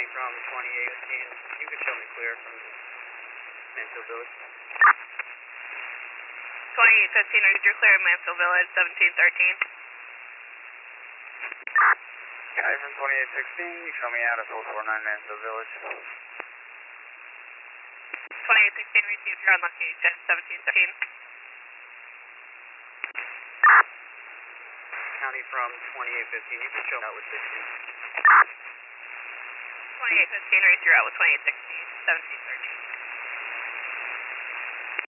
from 2815. You can show me clear from Mansfield Village. 2815, read your clear at Mansfield Village, 1713. Guy from 2816, you show me out at 449 Mansfield Village. 2816, received, you're on location, 1713. County from 2815, you can show me out with 16. 2815, raise your out with 2816, 1713.